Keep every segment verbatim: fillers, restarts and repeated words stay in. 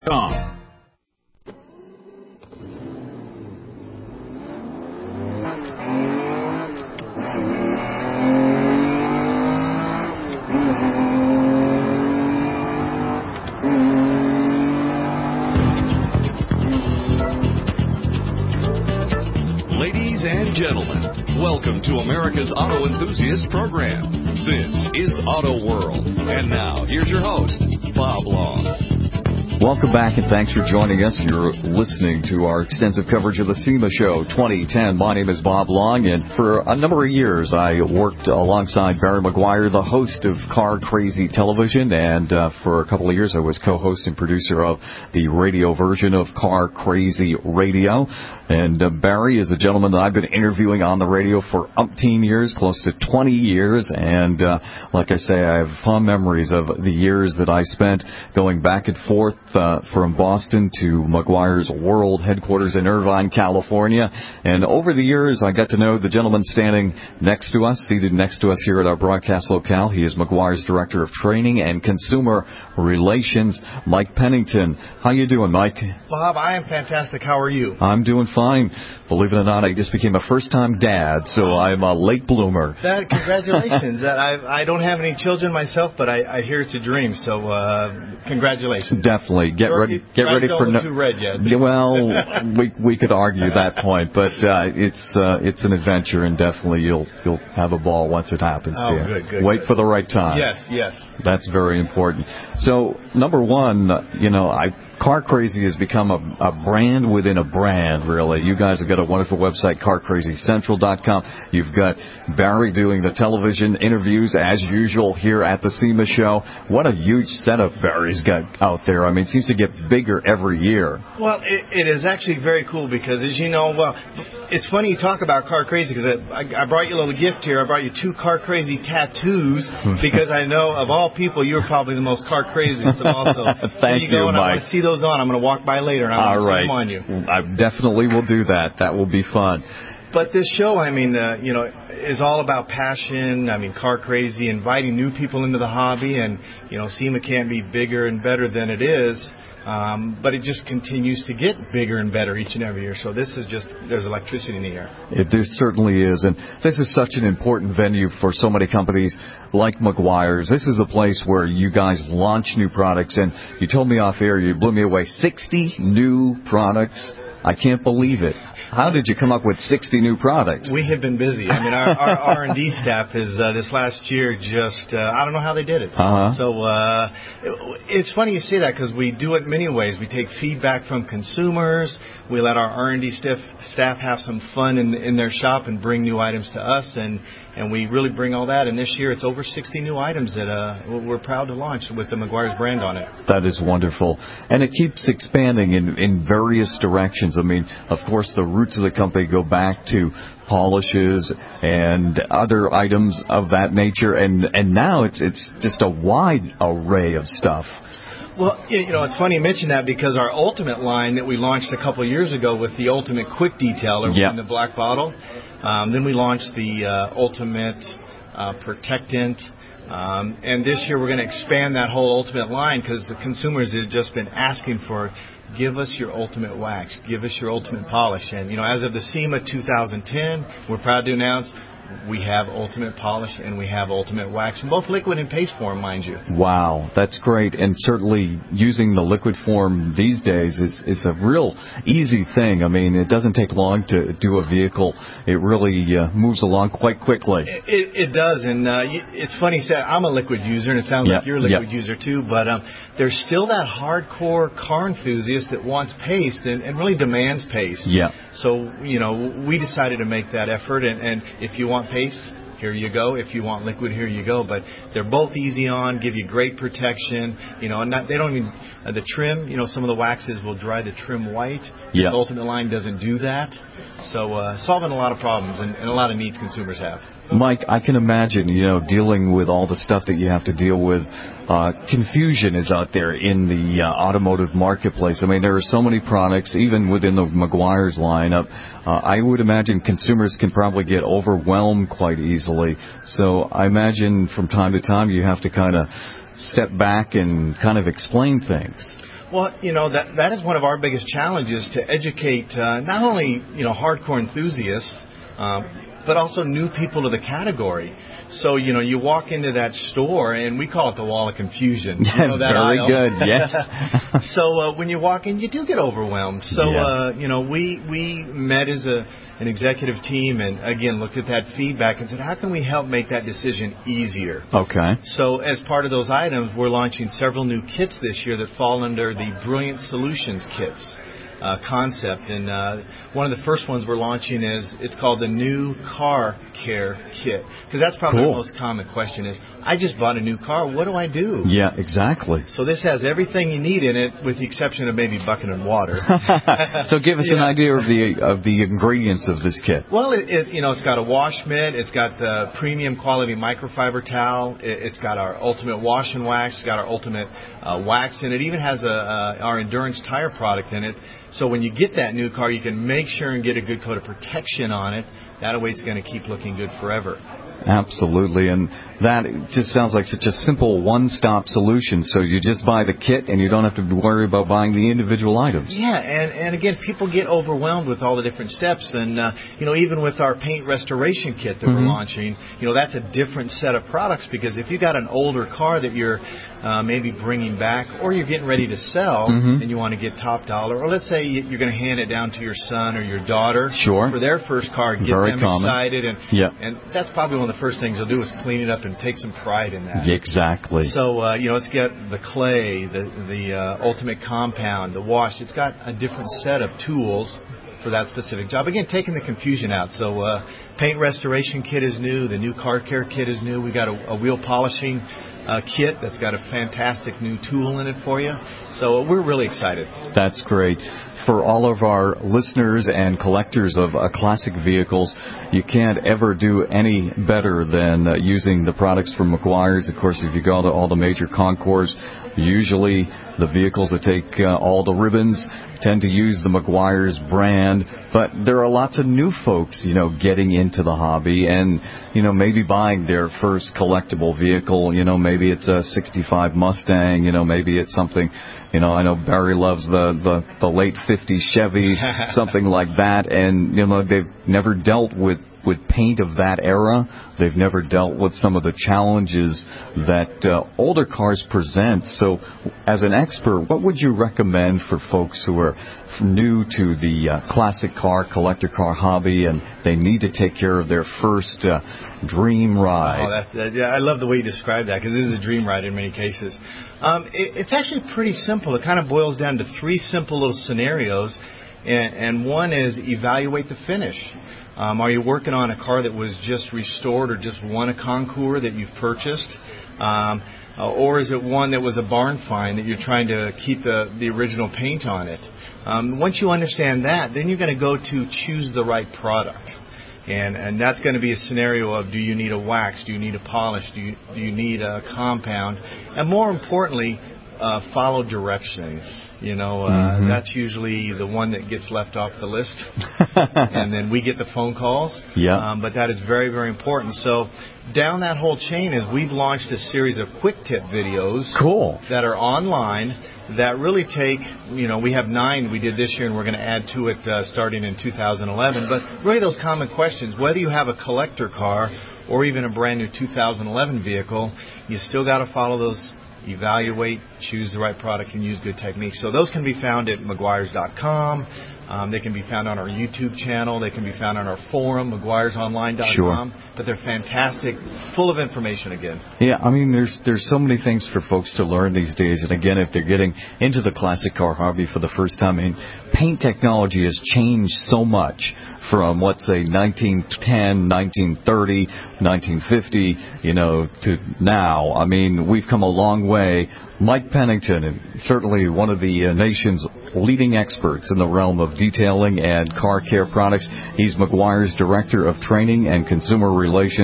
Com. Ladies and gentlemen, welcome to America's Auto Enthusiast Program. This is Auto World. And now, here's your host, Bob Long. Welcome back, and thanks for joining us. You're listening to our extensive coverage of the SEMA Show twenty ten. My name is Bob Long, and for a number of years, I worked alongside Barry McGuire, the host of Car Crazy Television, and uh, for a couple of years, I was co-host and producer of the radio version of Car Crazy Radio. And uh, Barry is a gentleman that I've been interviewing on the radio for umpteen years, close to twenty years, and uh, like I say, I have fond memories of the years that I spent going back and forth Uh, from Boston to McGuire's World headquarters in Irvine, California. And over the years, I got to know the gentleman standing next to us, seated next to us here at our broadcast locale. He is McGuire's Director of Training and Consumer Relations, Mike Pennington. How you doing, Mike? Bob, I am fantastic. How are you? I'm doing fine. Believe it or not, I just became a first-time dad, so I'm a late bloomer. That, congratulations. that I, I don't have any children myself, but I, I hear it's a dream, so uh, congratulations. Definitely. Get ready. Get ready for no. Too red yet. Well, we we could argue that point, but uh, it's uh, it's an adventure, and definitely you'll you'll have a ball once it happens oh, to you. Good, good, Wait good. for the right time. Yes, yes. That's very important. So, number one, you know, I. Car Crazy has become a, a brand within a brand, really. You guys have got a wonderful website, car crazy central dot com. You've got Barry doing the television interviews, as usual, here at the SEMA Show. What a huge setup Barry's got out there. I mean, it seems to get bigger every year. Well, it, it is actually very cool because, as you know, well, it's funny you talk about Car Crazy because I, I brought you a little gift here. I brought you two Car Crazy tattoos because I know, of all people, you're probably the most car crazy. So also, Thank you, you, Mike. Mike. I want to see those on. I'm going to walk by later and I'm going to see them on you. I definitely will do that. That will be fun. But this show, I mean, uh, you know, is all about passion. I mean, Car Crazy, inviting new people into the hobby, and you know, SEMA can't be bigger and better than it is. Um, but it just continues to get bigger and better each and every year. So this is just, there's electricity in the air. It there certainly is. And this is such an important venue for so many companies like McGuire's. This is a place where you guys launch new products. And you told me off air, you blew me away, sixty new products. I can't believe it. How did you come up with sixty new products? We have been busy. I mean, our, our R and D staff is, uh, this last year just, uh, I don't know how they did it. Uh-huh. So uh, it, it's funny you say that because we do it many ways. We take feedback from consumers. We let our R and D staff, staff have some fun in, in their shop and bring new items to us. And, and we really bring all that. And this year it's over sixty new items that uh, we're proud to launch with the McGuire's brand on it. That is wonderful. And it keeps expanding in, in various directions. I mean, of course, the roots of the company go back to polishes and other items of that nature, and and now it's it's just a wide array of stuff. Well, you know, it's funny you mention that because our Ultimate line that we launched a couple of years ago with the Ultimate Quick Detailer yep. in the black bottle, um, then we launched the uh, Ultimate uh, Protectant. Um, and this year we're going to expand that whole Ultimate line because the consumers have just been asking for, give us your ultimate wax, give us your ultimate polish. And, you know, as of the SEMA two thousand ten, we're proud to announce we have ultimate polish and we have ultimate wax in both liquid and paste form, mind you. Wow, that's great. And certainly using the liquid form these days is, is a real easy thing. I mean, it doesn't take long to do a vehicle. It really uh, moves along quite quickly. It, it, it does. And uh, it's funny you said I'm a liquid user, and it sounds yep. like you're a liquid yep. user too. But um, there's still that hardcore car enthusiast that wants paste and, and really demands paste. Yeah. So, you know, we decided to make that effort. And, and if you want paste, here you go. If you want liquid, here you go. But they're both easy on, give you great protection. You know, and not, they don't even uh, the trim. You know, some of the waxes will dry the trim white. Yeah. The Ultimate line doesn't do that. So uh, solving a lot of problems and, and a lot of needs consumers have. Mike, I can imagine, you know, dealing with all the stuff that you have to deal with. Uh, confusion is out there in the uh, automotive marketplace. I mean, there are so many products, even within the McGuire's lineup. Uh, I would imagine consumers can probably get overwhelmed quite easily. So I imagine from time to time you have to kind of step back and kind of explain things. Well, you know, that that is one of our biggest challenges, to educate uh, not only, you know, hardcore enthusiasts, um, but also new people to the category. So, you know, you walk into that store, and we call it the wall of confusion. You know that Very aisle? good, yes. So uh, when you walk in, you do get overwhelmed. So, yeah. uh, you know, we, we met as a an executive team and, again, looked at that feedback and said, how can we help make that decision easier? Okay. So as part of those items, we're launching several new kits this year that fall under the Brilliant Solutions kits. Uh, concept, and uh, one of the first ones we're launching is, it's called the New Car Care Kit, because that's probably cool. the most common question is, I just bought a new car, what do I do? Yeah, exactly. So this has everything you need in it, with the exception of maybe bucket and water. So give us yeah. an idea of the of the ingredients of this kit. Well, it, it, you know, it's got a wash mitt, it's got the premium quality microfiber towel, it, it's got our ultimate wash and wax, it's got our ultimate uh, wax, and it even has a, uh, our Endurance tire product in it. So when you get that new car, you can make sure and get a good coat of protection on it. That way it's going to keep looking good forever. Absolutely, and that just sounds like such a simple one-stop solution. So you just buy the kit, and you don't have to worry about buying the individual items. Yeah, and, and again, people get overwhelmed with all the different steps. And, uh, you know, even with our paint restoration kit that mm-hmm. we're launching, you know, that's a different set of products, because if you got an older car that you're uh, maybe bringing back, or you're getting ready to sell, mm-hmm. and you want to get top dollar, or let's say you're going to hand it down to your son or your daughter sure. for their first car, get Very them common. excited, and yeah. and that's probably one of the first things they'll do is clean it up and take some pride in that. Exactly. So, uh, you know, it's got the clay, the, the uh, ultimate compound, the wash. It's got a different set of tools for that specific job. Again, taking the confusion out. So uh, paint restoration kit is new. The new car care kit is new. We got a, a wheel polishing uh, kit that's got a fantastic new tool in it for you. So uh, we're really excited. That's great. For all of our listeners and collectors of uh, classic vehicles, you can't ever do any better than uh, using the products from Meguiar's. Of course, if you go to all the major concours, usually the vehicles that take uh, all the ribbons tend to use the Meguiar's brand, but there are lots of new folks, you know, getting into the hobby and, you know, maybe buying their first collectible vehicle. You know, maybe it's a sixty-five Mustang, you know, maybe it's something, you know, I know Barry loves the, the, the late fifties Chevys, something like that, and, you know, they've never dealt with with paint of that era. They've never dealt with some of the challenges that uh, older cars present. So as an expert, what would you recommend for folks who are new to the uh, classic car, collector car hobby, and they need to take care of their first uh, dream ride? Oh, that, that, yeah, I love the way you describe that, because it is a dream ride in many cases. Um, it, it's actually pretty simple. It kind of boils down to three simple little scenarios, and, and one is evaluate the finish. Um, are you working on a car that was just restored or just won a concours that you've purchased? Um, uh, or is it one that was a barn find that you're trying to keep the, the original paint on it? Um, once you understand that, then you're going to go to choose the right product. And, and that's going to be a scenario of, do you need a wax? Do you need a polish? Do you, do you need a compound? And more importantly, uh, follow directions. You know, uh, mm-hmm. that's usually the one that gets left off the list. And then we get the phone calls. Yeah. Um, but that is very, very important. So down that whole chain is we've launched a series of quick tip videos. Cool. That are online that really take, you know, we have nine we did this year, and we're going to add to it uh, starting in two thousand eleven. But really those common questions, whether you have a collector car or even a brand new two thousand eleven vehicle, you still got to follow those. Evaluate, choose the right product, and use good techniques. So those can be found at Meguiars dot com. Um, they can be found on our YouTube channel. They can be found on our forum, Meguiars Online dot com. Sure. But they're fantastic, full of information again. Yeah, I mean, there's there's so many things for folks to learn these days. And again, if they're getting into the classic car hobby for the first time, I mean, paint technology has changed so much from, let's say, nineteen ten, nineteen thirty, nineteen fifty, you know, to now. I mean, we've come a long way. Mike Pennington, and certainly one of the uh, nation's leading experts in the realm of detailing and car care products. He's Meguiar's Director of Training and Consumer Relations.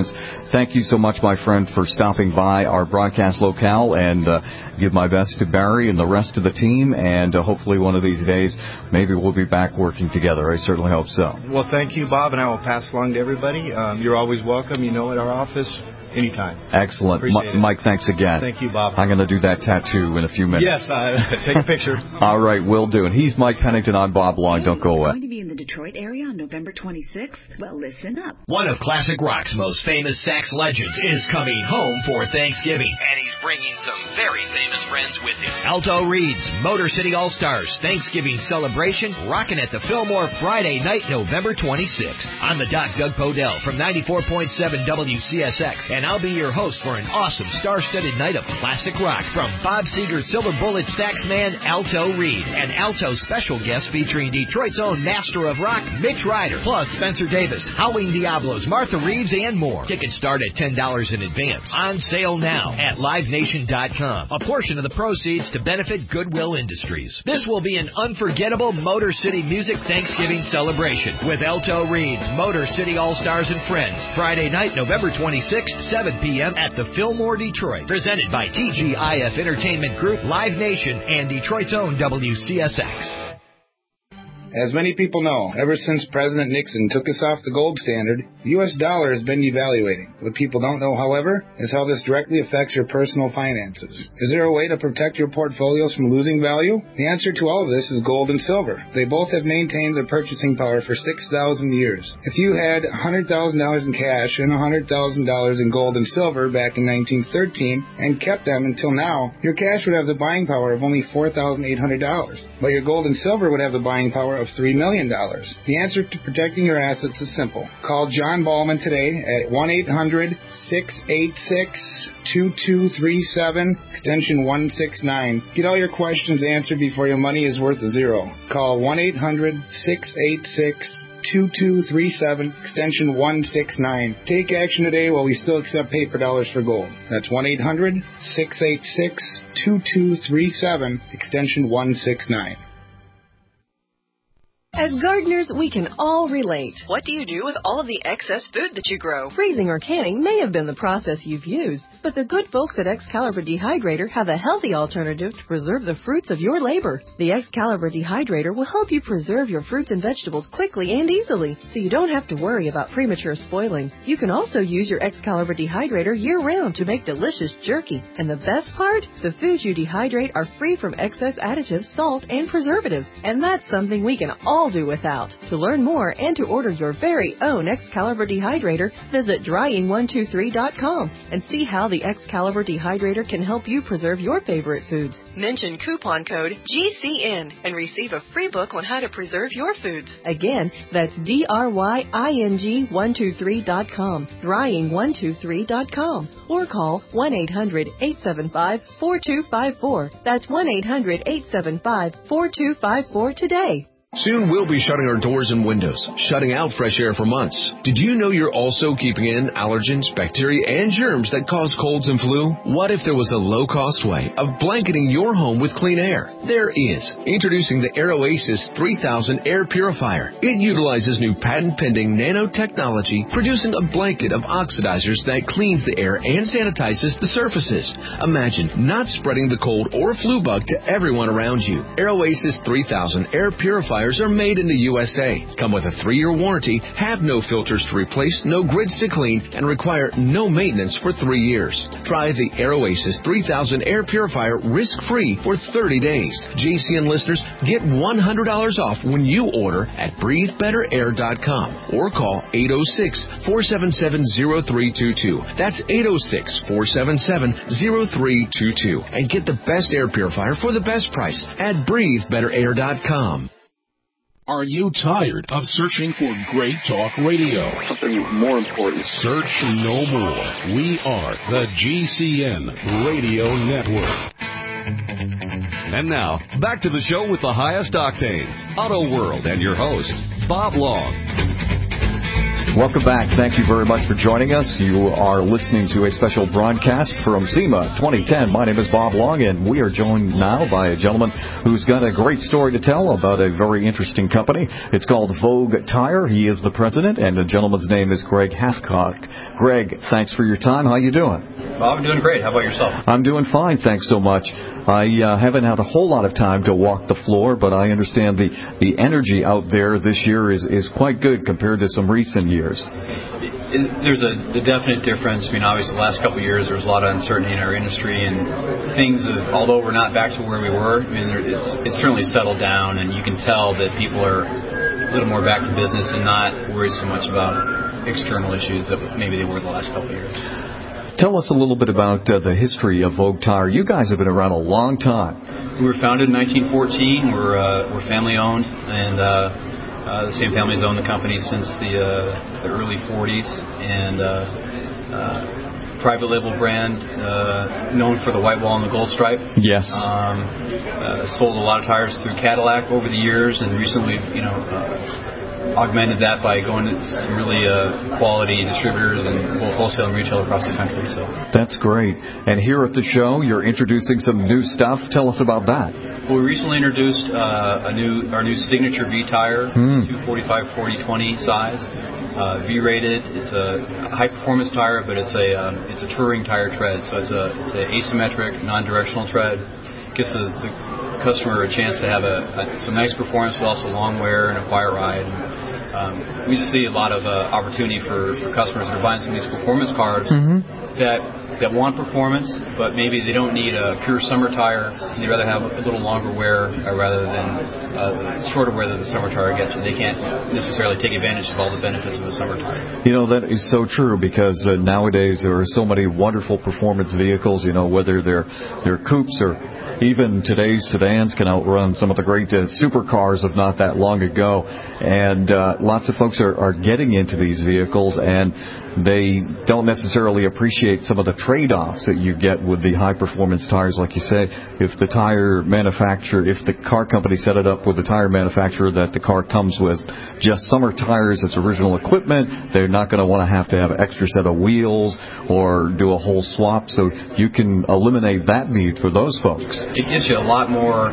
thank you so much, my friend, for stopping by our broadcast locale, and uh, give my best to Barry and the rest of the team, and uh, hopefully one of these days maybe we'll be back working together. I certainly hope so. Well, thank you, Bob, and I will pass along to everybody. Um, you're always welcome, you know, at our office. Anytime. Excellent. M- Mike, thanks again. Thank you, Bob. I'm going to do that tattoo in a few minutes. Yes, uh, take a picture. All right, will do. And he's Mike Pennington. I'm Bob Long. Don't go away. Going to be in the Detroit area on November twenty-sixth? Well, listen up. One of classic rock's most famous sax legends is coming home for Thanksgiving, and he's bringing some very famous friends with him. Alto Reed's Motor City All-Stars Thanksgiving celebration, rocking at the Fillmore Friday night, November twenty-sixth. I'm the Doc, Doug Podell from ninety-four point seven W C S X, and I'll be your host for an awesome star-studded night of classic rock from Bob Seger Silver Bullet Saxman Alto Reed, and Alto special guest featuring Detroit's own master of rock, Mitch Ryder, plus Spencer Davis, Howling Diablos, Martha Reeves, and more. Tickets start at ten dollars in advance. On sale now at live nation dot com. A portion of the proceeds to benefit Goodwill Industries. This will be an unforgettable Motor City Music Thanksgiving celebration with Alto Reed's Motor City All-Stars and Friends. Friday night, November twenty-sixth, seven p.m. at the Fillmore, Detroit. Presented by T G I F Entertainment Group, Live Nation, and Detroit's own W C S X. As many people know, ever since President Nixon took us off the gold standard, the U S dollar has been devaluating. What people don't know, however, is how this directly affects your personal finances. Is there a way to protect your portfolios from losing value? The answer to all of this is gold and silver. They both have maintained their purchasing power for six thousand years. If you had one hundred thousand dollars in cash and one hundred thousand dollars in gold and silver back in nineteen thirteen and kept them until now, your cash would have the buying power of only four thousand eight hundred dollars, but your gold and silver would have the buying power of three million dollars. The answer to protecting your assets is simple. Call John Ballman today at one eight hundred, six eight six, two two three seven, extension one six nine. Get all your questions answered before your money is worth a zero. Call one eight hundred, six eight six, two two three seven, extension one six nine. Take action today while we still accept paper dollars for gold. That's one eight hundred, six eight six, two two three seven, extension one six nine. As gardeners, we can all relate. What do you do with all of the excess food that you grow? Freezing or canning may have been the process you've used, but the good folks at Excalibur Dehydrator have a healthy alternative to preserve the fruits of your labor. The Excalibur Dehydrator will help you preserve your fruits and vegetables quickly and easily, so you don't have to worry about premature spoiling. You can also use your Excalibur Dehydrator year-round to make delicious jerky. And the best part? The foods you dehydrate are free from excess additives, salt, and preservatives, and that's something we can all do without. To learn more and to order your very own Excalibur Dehydrator, visit drying one two three dot com and see how the Excalibur Dehydrator can help you preserve your favorite foods. Mention coupon code G C N and receive a free book on how to preserve your foods. Again, that's D R Y I N G one two three dot com, drying one two three dot com, or call one eight hundred, eight seven five, four two five four. That's one eight hundred, eight seven five, four two five four today. Soon we'll be shutting our doors and windows, shutting out fresh air for months. Did you know you're also keeping in allergens, bacteria, and germs that cause colds and flu? What if there was a low-cost way of blanketing your home with clean air? There is. Introducing the AirOasis three thousand Air Purifier. It utilizes new patent-pending nanotechnology, producing a blanket of oxidizers that cleans the air and sanitizes the surfaces. Imagine not spreading the cold or flu bug to everyone around you. AirOasis three thousand Air Purifier are made in the U S A, come with a three-year warranty, have no filters to replace, no grids to clean, and require no maintenance for three years. Try the AirOasis three thousand Air Purifier risk-free for thirty days. G C N listeners get one hundred dollars off when you order at breathe better air dot com or call eight oh six, four seven seven, oh three two two. That's eight oh six, four seven seven, oh three two two. And get the best air purifier for the best price at breathe better air dot com. Are you tired of searching for great talk radio? Something more important. Search no more. We are the G C N Radio Network. And now, back to the show with the highest octanes, Auto World, and your host, Bob Long. Welcome back. Thank you very much for joining us. You are listening to a special broadcast from SEMA twenty ten. My name is Bob Long, and we are joined now by a gentleman who's got a great story to tell about a very interesting company. It's called Vogue Tire. He is the president, and the gentleman's name is Greg Hathcock. Greg, thanks for your time. How you doing? Bob, I'm doing great. How about yourself? I'm doing fine, thanks so much. I uh, haven't had a whole lot of time to walk the floor, but I understand the, the energy out there this year is, is quite good compared to some recent years. There's a, a definite difference. I mean, obviously, the last couple of years, there was a lot of uncertainty in our industry, and things, have, although we're not back to where we were, I mean, it's, it's certainly settled down, and you can tell that people are a little more back to business and not worried so much about external issues that maybe they were the last couple of years. Tell us a little bit about uh, the history of Vogue Tire. You guys have been around a long time. We were founded in nineteen fourteen. We're uh, we're family owned, and uh, uh, the same family's owned the company since the uh, the early forties. And uh, uh, private label brand, uh, known for the white wall and the gold stripe. Yes. Um, uh, sold a lot of tires through Cadillac over the years, and recently, you know. Uh, augmented that by going to some really uh, quality distributors and both wholesale and retail across the country. So that's great. And here at the show, you're introducing some new stuff. Tell us about that. Well, we recently introduced uh, a new our new signature V tire, mm. two forty-five forty twenty size, uh, V-rated. It's a high performance tire, but it's a um, it's a touring tire tread. So it's a it's an asymmetric, non-directional tread. Gives the, the customer a chance to have a, a some nice performance, but also long wear and a quiet ride. Um, we just see a lot of uh, opportunity for, for customers that are buying some of these performance cars mm-hmm. that that want performance, but maybe they don't need a pure summer tire, and they'd rather have a little longer wear uh, rather than uh, shorter wear that the summer tire gets you. They can't necessarily take advantage of all the benefits of a summer tire. You know, that is so true, because uh, nowadays there are so many wonderful performance vehicles, you know, whether they're, they're coupes or even today's sedans can outrun some of the great uh, supercars of not that long ago. And uh, lots of folks are, are getting into these vehicles, and they don't necessarily appreciate some of the trade-offs that you get with the high-performance tires. Like you say, if the tire manufacturer, if the car company set it up with the tire manufacturer that the car comes with just summer tires as original equipment, they're not going to want to have to have an extra set of wheels or do a whole swap. So you can eliminate that need for those folks. It gives you a lot more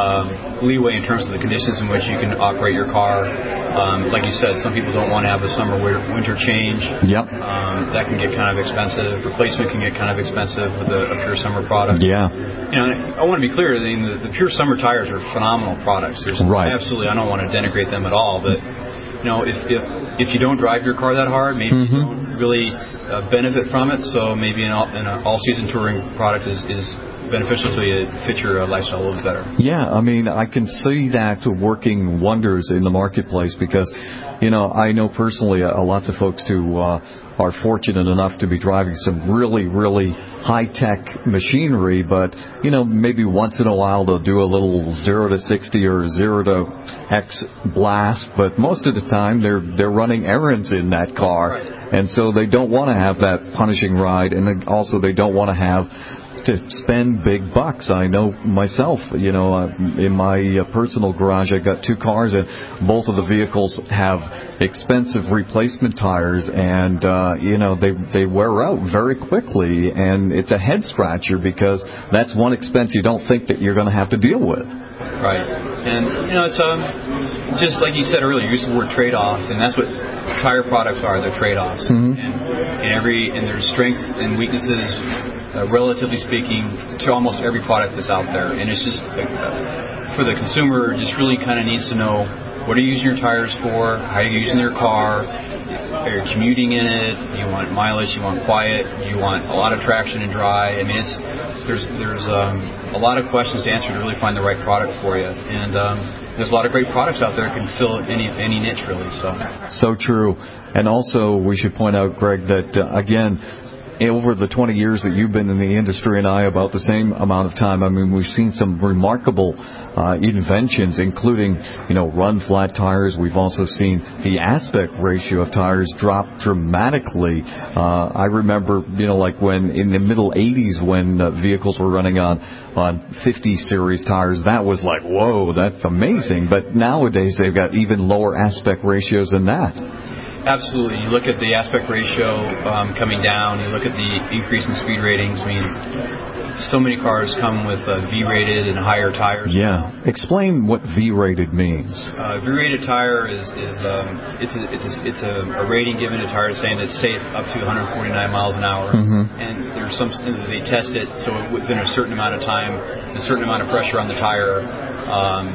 um, leeway in terms of the conditions in which you can operate your car. Um, like you said, some people don't want to have a summer winter change. Yep. Um, that can get kind of expensive. Replacement can get kind of expensive with a, a pure summer product. Yeah. You know, I want to be clear. I mean, the, the pure summer tires are phenomenal products. There's right. Absolutely, I don't want to denigrate them at all. But you know, if if, if you don't drive your car that hard, maybe mm-hmm. you don't really uh, benefit from it. So maybe an all, an all-season touring product is is beneficial to you, fit your uh, lifestyle a little bit better. Yeah, I mean, I can see that working wonders in the marketplace, because, you know, I know personally uh, lots of folks who uh, are fortunate enough to be driving some really, really high-tech machinery, but, you know, maybe once in a while they'll do a little zero to sixty or zero to X blast, but most of the time they're they're running errands in that car, right. And so they don't want to have that punishing ride, and then also they don't want to have to spend big bucks. I know myself, you know, uh, in my uh, personal garage, I got two cars, and both of the vehicles have expensive replacement tires, and, uh, you know, they, they wear out very quickly, and it's a head scratcher, because that's one expense you don't think that you're going to have to deal with. Right. And, you know, it's um, just like you said earlier, you used the word trade-off, and that's what tire products are. They're trade-offs. Mm-hmm. And, and every, and there's strengths and weaknesses, Uh, relatively speaking, to almost every product that's out there. And it's just, uh, for the consumer, just really kind of needs to know, what are you using your tires for? How are you using your car? Are you commuting in it? Do you want mileage? Do you want quiet? Do you want a lot of traction and dry? I mean, it's there's there's um, a lot of questions to answer to really find the right product for you. And um, there's a lot of great products out there that can fill any any niche, really. So, so true. And also, we should point out, Greg, that, uh, again, over the twenty years that you've been in the industry, and I about the same amount of time, I mean, we've seen some remarkable uh, inventions, including, you know, run flat tires. We've also seen the aspect ratio of tires drop dramatically. Uh, I remember, you know, like when in the middle eighties, when uh, vehicles were running on on fifty series tires, that was like, whoa, that's amazing. But nowadays they've got even lower aspect ratios than that. Absolutely. You look at the aspect ratio um, coming down. You look at the increase in speed ratings. I mean, so many cars come with uh, V-rated and higher tires. Yeah. Explain what V-rated means. Uh, V-rated tire is, is um, it's a, it's a, it's a, a rating given to tires saying it's safe up to one hundred forty-nine miles an hour. Mm-hmm. And there's some they test it so within a certain amount of time, a certain amount of pressure on the tire, um,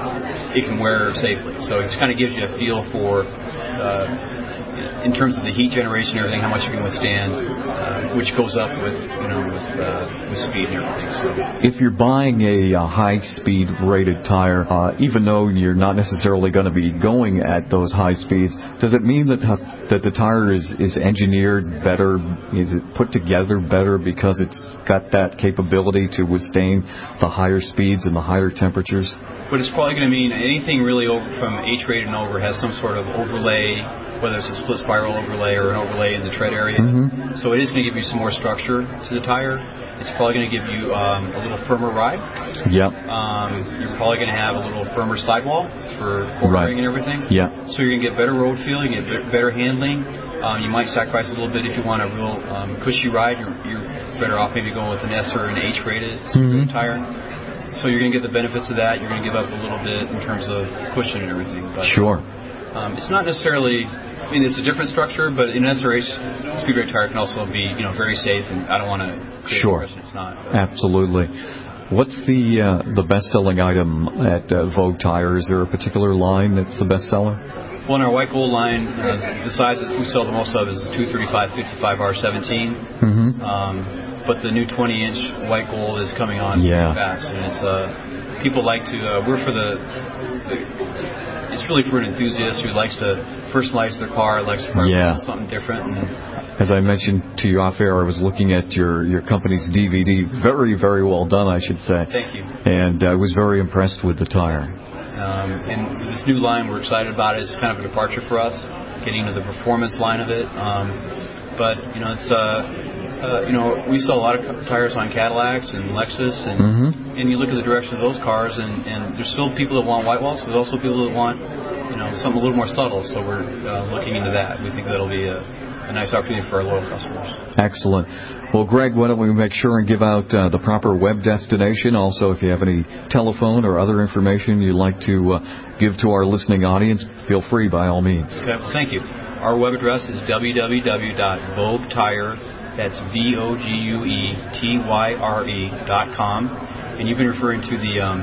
it can wear safely. So it kind of gives you a feel for. Uh, in terms of the heat generation and everything, how much you can withstand, uh, which goes up with, you know, with, uh, with speed and everything. So, if you're buying a, a high-speed rated tire, uh, even though you're not necessarily going to be going at those high speeds, does it mean that that the tire is, is engineered better? Is it put together better because it's got that capability to withstand the higher speeds and the higher temperatures? But it's probably going to mean anything really over from H-rated and over has some sort of overlay, whether it's a split spiral overlay or an overlay in the tread area. Mm-hmm. So it is going to give you some more structure to the tire. It's probably going to give you um, a little firmer ride. Yep. Um, you're probably going to have a little firmer sidewall for cornering right. and everything. Yeah. So you're going to get better road feel, you get better handling. Um, you might sacrifice a little bit if you want a real um, cushy ride. You're, you're better off maybe going with an S or an H-rated mm-hmm. tire. So you're going to get the benefits of that. You're going to give up a little bit in terms of cushion and everything. But, sure. Um, it's not necessarily. I mean, it's a different structure, but in S R H, speed rated tire can also be, you know, very safe. And I don't want to create sure. an impression it's not. But. Absolutely. What's the uh, the best-selling item at uh, Vogue Tire? Is there a particular line that's the best seller? Well, in our white gold line, uh, the size that we sell the most of is the two thirty-five fifty-five R seventeen. Mm-hmm. Um, but the new twenty inch white gold is coming on yeah. fast, and it's uh, people like to. Uh, we're for the, the. It's really for an enthusiast who likes to personalize their car, likes to yeah. something different. And, as I mentioned to you off air, I was looking at your, your company's D V D. Very, very well done, I should say. Thank you. And I was very impressed with the tire. Um, and this new line we're excited about it. It's kind of a departure for us, getting into the performance line of it. Um, but you know, it's uh, uh, you know, we sell a lot of tires on Cadillacs and Lexus, and mm-hmm. and you look at the direction of those cars, and, and there's still people that want white walls, but there's also people that want, you know, something a little more subtle. So we're uh, looking into that. We think that'll be a, a nice opportunity for our loyal customers. Excellent. Well, Greg, why don't we make sure and give out uh, the proper web destination? Also, if you have any telephone or other information you'd like to uh, give to our listening audience, feel free by all means. Okay, well, thank you. Our web address is w w w dot vogue tire, that's V O G U E T Y R E dot com. And you've been referring to the um,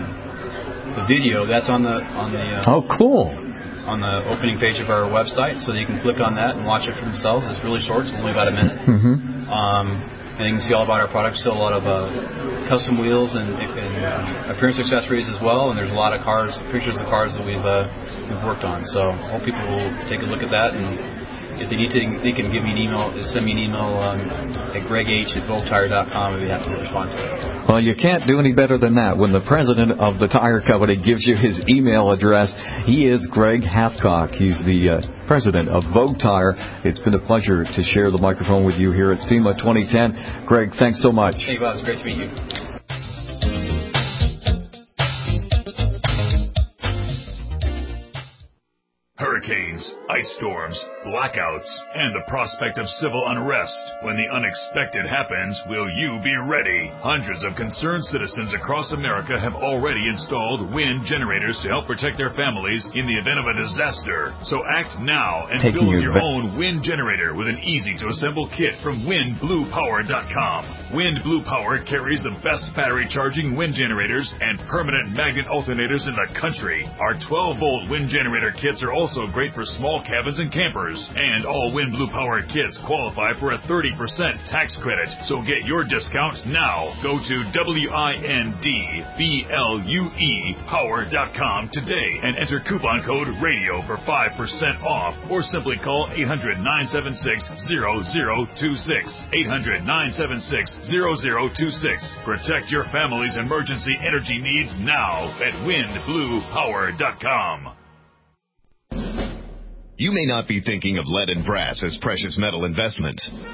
the video. That's on the on the uh, oh, cool. on the opening page of our website, so that you can click on that and watch it for themselves. It's really short, it's only about a minute. Mm-hmm. Um, and you can see all about our products. Still a lot of uh, custom wheels and, and uh, appearance accessories as well. And there's a lot of cars, pictures of the cars that we've uh, we've worked on. So I hope people will take a look at that. And if they need to, they can give me an email, send me an email um, at greg h at vogue tire dot com, and we'd have to respond to it. Well, you can't do any better than that. When the president of the tire company gives you his email address, he is Greg Hathcock. He's the uh, president of Vogue Tire. It's been a pleasure to share the microphone with you here at SEMA twenty ten. Greg, thanks so much. Thank you, Bob. It's great to meet you. Hurricanes, ice storms, blackouts, and the prospect of civil unrest. When the unexpected happens, will you be ready? Hundreds of concerned citizens across America have already installed wind generators to help protect their families in the event of a disaster. So act now and Taking build your ba- own wind generator with an easy-to-assemble kit from wind blue power dot com. Wind Blue Power carries the best battery charging wind generators and permanent magnet alternators in the country. Our twelve volt wind generator kits are also great for small cabins and campers. And all Wind Blue Power kits qualify for a thirty percent tax credit. So get your discount now. Go to W I N D B L U E power dot com today and enter coupon code RADIO for five percent off. Or simply call eight hundred, nine seven six, zero zero two six. eight hundred, nine seven six, zero zero two six. Protect your family's emergency energy needs now at wind blue power dot com. You may not be thinking of lead and brass as precious metal investments.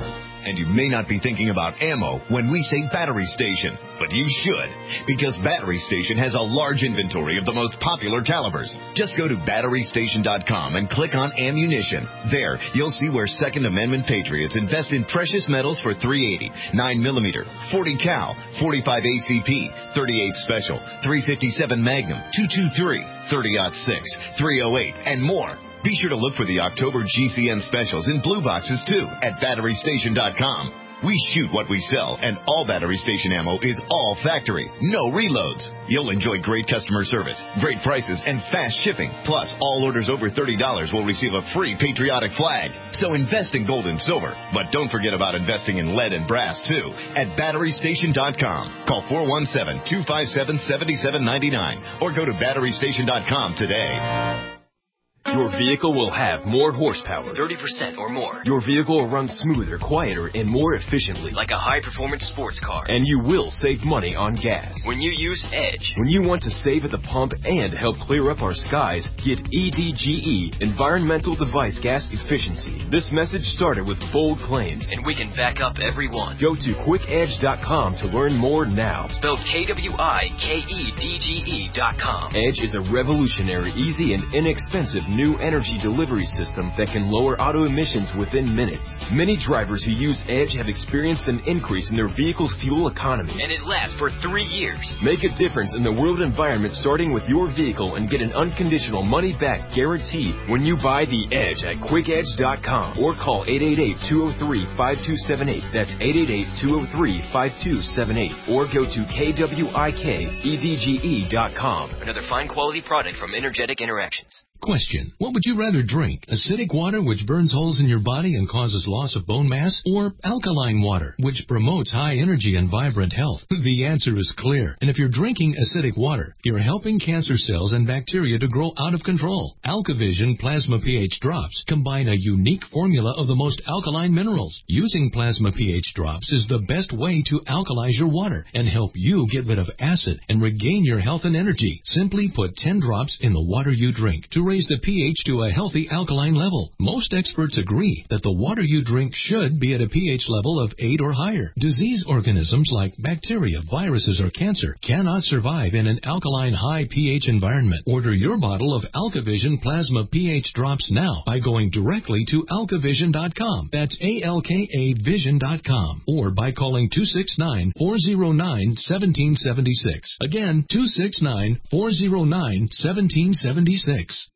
And you may not be thinking about ammo when we say Battery Station, but you should, because Battery Station has a large inventory of the most popular calibers. Just go to battery station dot com and click on ammunition. There, you'll see where Second Amendment patriots invest in precious metals for three eighty, nine millimeter, forty cal, forty-five A C P, thirty-eight Special, three fifty-seven Magnum, two twenty-three, thirty oh six, three oh eight, and more. Be sure to look for the October G C N specials in blue boxes, too, at battery station dot com. We shoot what we sell, and all Battery Station ammo is all factory, no reloads. You'll enjoy great customer service, great prices, and fast shipping. Plus, all orders over thirty dollars will receive a free patriotic flag. So invest in gold and silver, but don't forget about investing in lead and brass, too, at battery station dot com. Call four one seven, two five seven, seven seven nine nine or go to battery station dot com today. Your vehicle will have more horsepower, thirty percent or more. Your vehicle will run smoother, quieter, and more efficiently, like a high-performance sports car. And you will save money on gas. When you use Edge. When you want to save at the pump and help clear up our skies, get E D G E, Environmental Device Gas Efficiency. This message started with bold claims. And we can back up every one. Go to quick edge dot com to learn more now. Spelled K W I K E D G E dot com. Edge is a revolutionary, easy, and inexpensive new energy delivery system that can lower auto emissions within minutes. Many drivers who use Edge have experienced an increase in their vehicle's fuel economy. And it lasts for three years. Make a difference in the world environment starting with your vehicle and get an unconditional money-back guarantee when you buy the Edge at quick edge dot com or call eight eight eight, two oh three, five two seven eight. That's eight eight eight, two oh three, five two seven eight. Or go to K W I K E D G E dot com. Another fine quality product from Energetic Interactions. Question. What would you rather drink? Acidic water, which burns holes in your body and causes loss of bone mass? Or alkaline water, which promotes high energy and vibrant health? The answer is clear. And if you're drinking acidic water, you're helping cancer cells and bacteria to grow out of control. AlkaVision Plasma pH Drops combine a unique formula of the most alkaline minerals. Using Plasma pH Drops is the best way to alkalize your water and help you get rid of acid and regain your health and energy. Simply put ten drops in the water you drink to raise the pH to a healthy alkaline level. Most experts agree that the water you drink should be at a pH level of eight or higher. Disease organisms like bacteria, viruses, or cancer cannot survive in an alkaline high pH environment. Order your bottle of AlkaVision Plasma pH Drops now by going directly to alka vision dot com. That's A L K A vision dot com. Or by calling two six nine, four oh nine, one seven seven six. Again, two six nine, four oh nine, one seven seven six.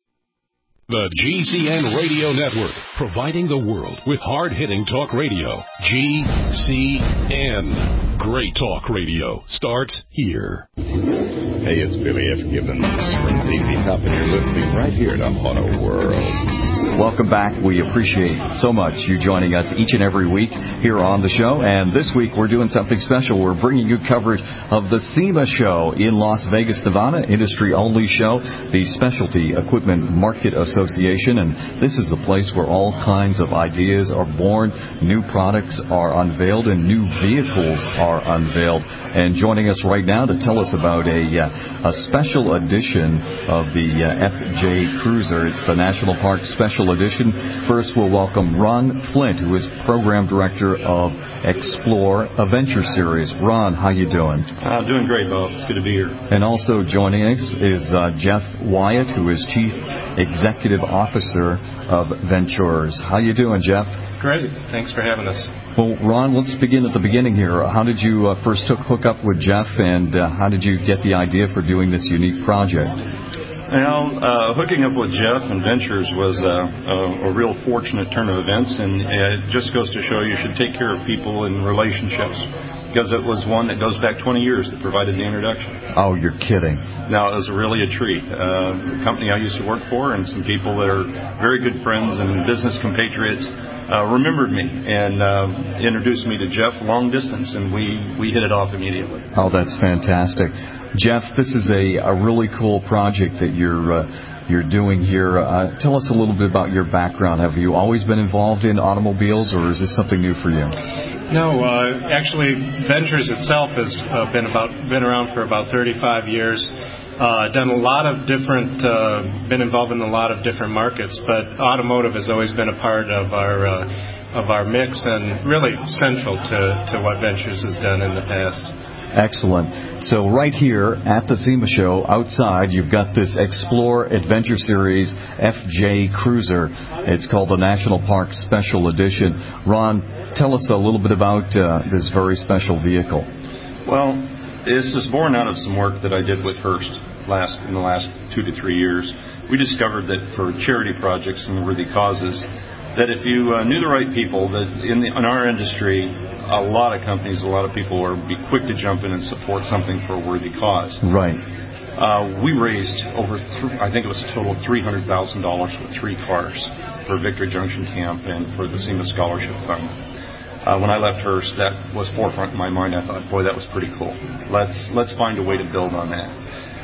The G C N Radio Network, providing the world with hard-hitting talk radio. G C N. Great talk radio starts here. Hey, it's Billy F. Gibbons from Z Z Top, and you're listening right here to Auto World. Welcome back. We appreciate so much you joining us each and every week here on the show. And this week we're doing something special. We're bringing you coverage of the SEMA show in Las Vegas, Nevada, industry-only show, the Specialty Equipment Market Association. And this is the place where all kinds of ideas are born, new products are unveiled, and new vehicles are unveiled. And joining us right now to tell us about a, uh, a special edition of the uh, F J Cruiser. It's the National Park Special Edition. First, we'll welcome Ron Flint, who is Program Director of Explore Adventure Series. Ron, how you doing? Uh, doing great, Bob. It's good to be here. And also joining us is uh, Jeff Wyatt, who is Chief Executive Officer of Ventures. How you doing, Jeff? Great. Thanks for having us. Well, Ron, let's begin at the beginning here. How did you uh, first hook, hook up with Jeff, and uh, how did you get the idea for doing this unique project? Well, uh, hooking up with Jeff and Ventures was uh, a, a real fortunate turn of events, and it just goes to show you should take care of people and relationships, because it was one that goes back twenty years that provided the introduction. Oh, you're kidding. No, it was really a treat. Uh, the company I used to work for and some people that are very good friends and business compatriots uh, remembered me and uh, introduced me to Jeff long distance, and we, we hit it off immediately. Oh, that's fantastic. Jeff, this is a, a really cool project that you're uh, you're doing here. Uh, tell us a little bit about your background. Have you always been involved in automobiles, or is this something new for you? No, uh, actually, Ventures itself has uh, been about been around for about thirty-five years. Uh, done a lot of different, uh, been involved in a lot of different markets, but automotive has always been a part of our uh, of our mix and really central to, to what Ventures has done in the past. Excellent. So right here at the SEMA show, outside, you've got this Explore Adventure Series F J Cruiser. It's called the National Park Special Edition. Ron, tell us a little bit about uh, this very special vehicle. Well, this is born out of some work that I did with Hearst last in the last two to three years. We discovered that for charity projects and worthy causes, that if you uh, knew the right people, that in, the, in our industry, a lot of companies, a lot of people are be quick to jump in and support something for a worthy cause. Right. Uh, we raised over, th- I think it was a total of three hundred thousand dollars with three cars for Victory Junction Camp and for the SEMA Scholarship Fund. Uh, when I left Hearst, that was forefront in my mind. I thought, boy, that was pretty cool. Let's let's find a way to build on that.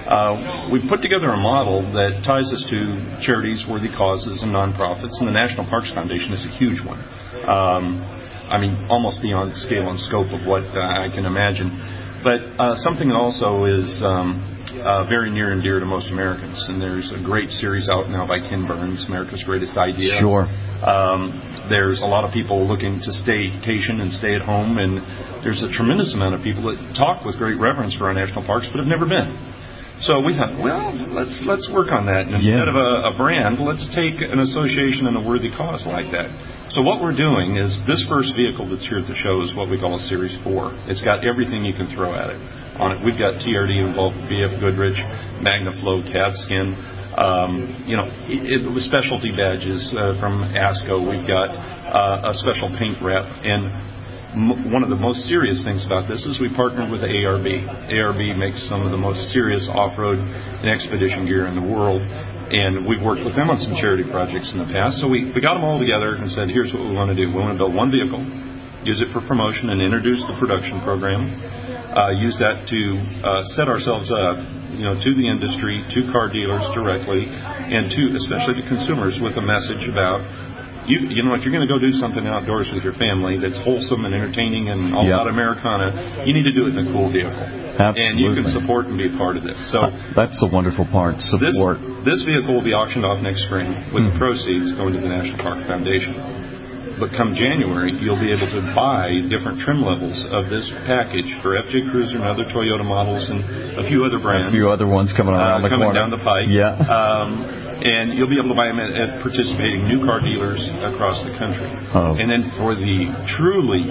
Uh, we put together a model that ties us to charities, worthy causes, and nonprofits, and the National Parks Foundation is a huge one. Um, I mean, almost beyond scale and scope of what uh, I can imagine. But uh, something that also is um, uh, very near and dear to most Americans, and there's a great series out now by Ken Burns, America's Greatest Idea. Sure. Um, there's a lot of people looking to staycation and stay at home, and there's a tremendous amount of people that talk with great reverence for our national parks but have never been. So we thought, well, let's let's work on that. And instead yeah. of a, a brand, let's take an association and a worthy cause like that. So what we're doing is this first vehicle that's here at the show is what we call a Series four. It's got everything you can throw at it. On it, we've got T R D involved, B F Goodrich, MagnaFlow, Catskin, um, you know, it, it, specialty badges uh, from ASCO. We've got uh, a special paint wrap. And one of the most serious things about this is we partnered with A R B. A R B makes some of the most serious off-road and expedition gear in the world, and we've worked with them on some charity projects in the past. So we, we got them all together and said, here's what we want to do. We want to build one vehicle, use it for promotion and introduce the production program, uh, use that to uh, set ourselves up, you know, to the industry, to car dealers directly, and to especially to consumers with a message about You, you know, if you're going to go do something outdoors with your family that's wholesome and entertaining and all yep. about Americana, you need to do it in a cool vehicle. Absolutely. And you can support and be a part of this. So uh, that's a wonderful part, support. This, this vehicle will be auctioned off next spring with mm. the proceeds going to the National Park Foundation. But come January, you'll be able to buy different trim levels of this package for F J Cruiser and other Toyota models and a few other brands. A few other ones coming around uh, the coming corner. down the pike. Yeah. Um, and you'll be able to buy them at, at participating new car dealers across the country. Oh. And then for the truly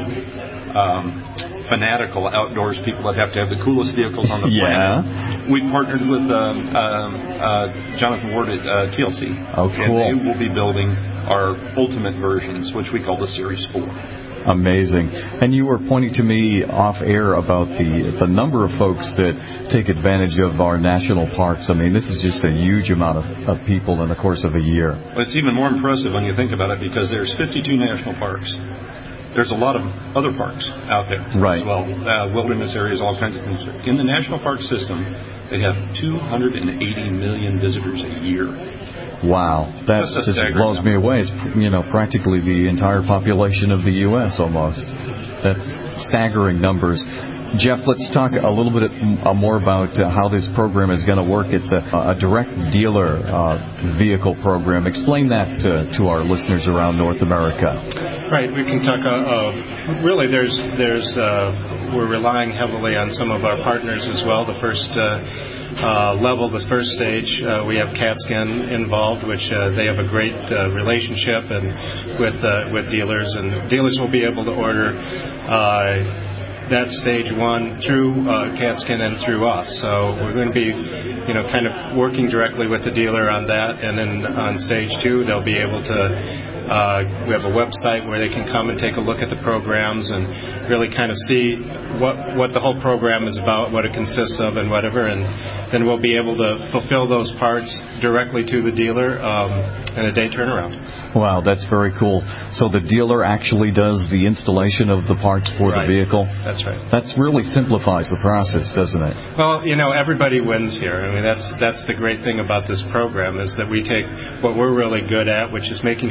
um, fanatical outdoors people that have to have the coolest vehicles on the yeah. planet, we partnered with um, um, uh, Jonathan Ward at uh, T L C. Oh, cool. And they will be building our ultimate versions, which we call the Series four. Amazing. And you were pointing to me off air about the the number of folks that take advantage of our national parks. I mean, this is just a huge amount of, of people in the course of a year. Well, it's even more impressive when you think about it because there's fifty-two national parks. There's a lot of other parks out there right. as well, uh, wilderness areas, all kinds of things. In the national park system, they have two hundred eighty million visitors a year. Wow, that just blows me away. It's, you know, practically the entire population of the U S almost. That's staggering numbers. Jeff, let's talk a little bit more about uh, how this program is going to work. It's a, a direct dealer uh, vehicle program. Explain that uh, to our listeners around North America. Right. We can talk. Uh, uh, really, there's there's uh, we're relying heavily on some of our partners as well. The first. Uh, Uh, level, the first stage, uh, we have Catskin involved, which uh, they have a great uh, relationship and with uh, with dealers, and dealers will be able to order uh, that stage one through uh, Catskin and through us. So we're going to be, you know, kind of working directly with the dealer on that, and then on stage two, they'll be able to. Uh, we have a website where they can come and take a look at the programs and really kind of see what what the whole program is about, what it consists of, and whatever. And then we'll be able to fulfill those parts directly to the dealer um, in a day turnaround. Wow, that's very cool. So the dealer actually does the installation of the parts for right. the vehicle? That's right. That really simplifies the process, doesn't it? Well, you know, everybody wins here. I mean, that's that's the great thing about this program is that we take what we're really good at, which is making sure we get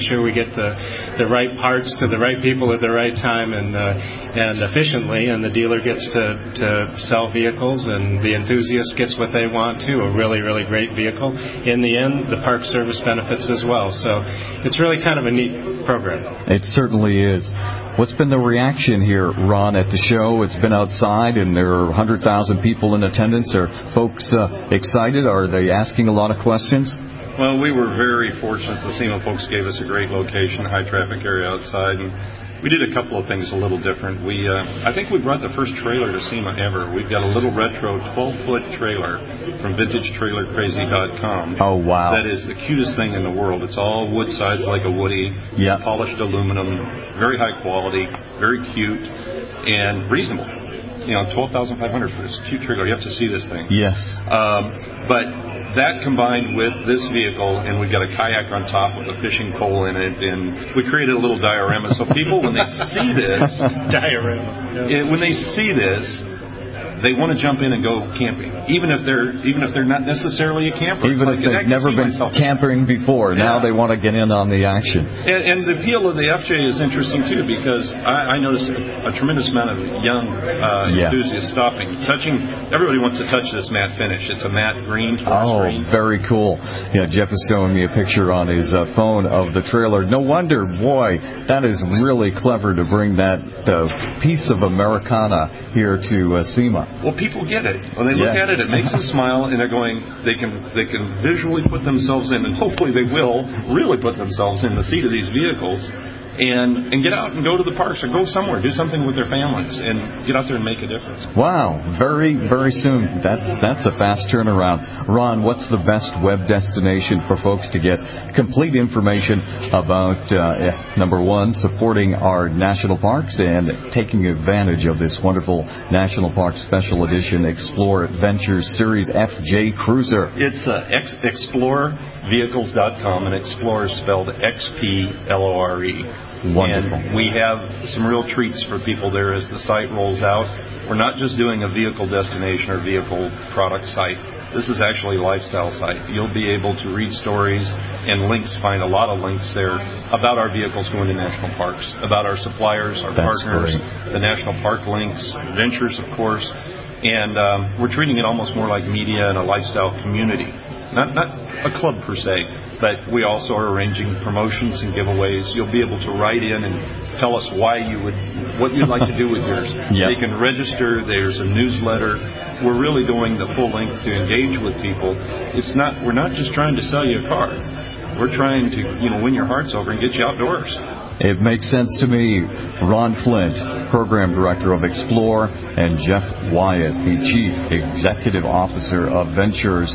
get the the right parts to the right people at the right time and uh, and efficiently, and the dealer gets to, to sell vehicles, and the enthusiast gets what they want too, a really, really great vehicle. In the end, the Park Service benefits as well. So it's really kind of a neat program. It certainly is. What's been the reaction here, Ron, at the show? It's been outside, and there are one hundred thousand people in attendance. Are folks uh, excited? Are they asking a lot of questions? Well, we were very fortunate. The SEMA folks gave us a great location, high traffic area outside, and we did a couple of things a little different. We, uh, I think we brought the first trailer to SEMA ever. We've got a little retro twelve-foot trailer from vintage trailer crazy dot com. Oh, wow. That is the cutest thing in the world. It's all wood sides like a Woody, yep. Polished aluminum, very high quality, very cute, and reasonable. You know, twelve thousand five hundred dollars for this cute trailer. You have to see this thing. Yes. Um, but that combined with this vehicle, and we've got a kayak on top with a fishing pole in it, and we created a little diorama. So people, when they see this, diorama, yeah. when they see this, they want to jump in and go camping, even if they're even if they're not necessarily a camper. Even it's if like, they've never been myself. camping before, yeah. Now they want to get in on the action. And, and the appeal of the F J is interesting too, because I, I noticed a, a tremendous amount of young uh, yeah. enthusiasts stopping, touching. Everybody wants to touch this matte finish. It's a matte green. Oh, green. Very cool. Yeah, Jeff is showing me a picture on his uh, phone of the trailer. No wonder, boy, that is really clever to bring that uh, piece of Americana here to uh, SEMA. Well, people get it. When they look yeah. at it, it makes them smile, and they're going, they can they can visually put themselves in, and hopefully they will really put themselves in the seat of these vehicles and and get out and go to the parks or go somewhere, do something with their families, and get out there and make a difference. Wow. Very, very soon. That's, that's a fast turnaround. Ron, what's the best web destination for folks to get complete information about, uh, number one, supporting our national parks and taking advantage of this wonderful National Park Special Edition Explore Adventures Series F J Cruiser? It's uh, X- explore vehicles dot com, and Explorer is spelled X P L O R E. Wonderful. And we have some real treats for people there as the site rolls out. We're not just doing a vehicle destination or vehicle product site. This is actually a lifestyle site. You'll be able to read stories and links, find a lot of links there about our vehicles going to national parks, about our suppliers, our That's partners, great. the national park links, adventures, of course. And um, we're treating it almost more like media and a lifestyle community. Not not a club per se, but we also are arranging promotions and giveaways. You'll be able to write in and tell us why you would, what you'd like to do with yours. Yep. They can register. There's a newsletter. We're really going the full length to engage with people. It's not, we're not just trying to sell you a car. We're trying to, you know, win your hearts over and get you outdoors. It makes sense to me. Ron Flint, Program Director of Explore, and Jeff Wyatt, the Chief Executive Officer of Ventures.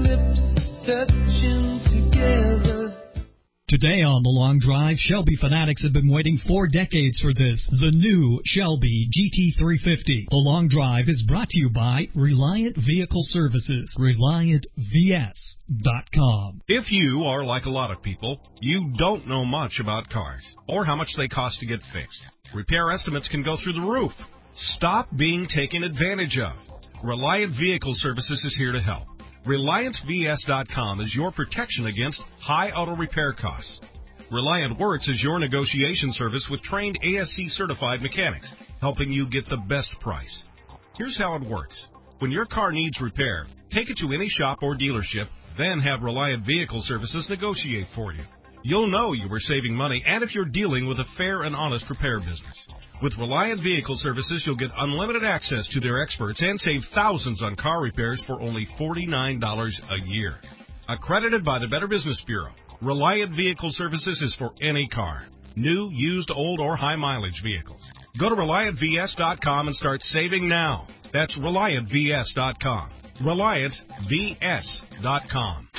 Today on The Long Drive, Shelby fanatics have been waiting four decades for this. The new Shelby G T three fifty. The Long Drive is brought to you by Reliant Vehicle Services. Reliant V S dot com. If you are like a lot of people, you don't know much about cars or how much they cost to get fixed. Repair estimates can go through the roof. Stop being taken advantage of. Reliant Vehicle Services is here to help. Reliant V S dot com is your protection against high auto repair costs. Reliant Works is your negotiation service with trained A S C certified mechanics, helping you get the best price. Here's how it works. When your car needs repair, take it to any shop or dealership, then have Reliant Vehicle Services negotiate for you. You'll know you were saving money and if you're dealing with a fair and honest repair business. With Reliant Vehicle Services, you'll get unlimited access to their experts and save thousands on car repairs for only forty-nine dollars a year. Accredited by the Better Business Bureau, Reliant Vehicle Services is for any car. New, used, old, or high-mileage vehicles. Go to Reliant V S dot com and start saving now. That's Reliant V S dot com. Reliant V S dot com.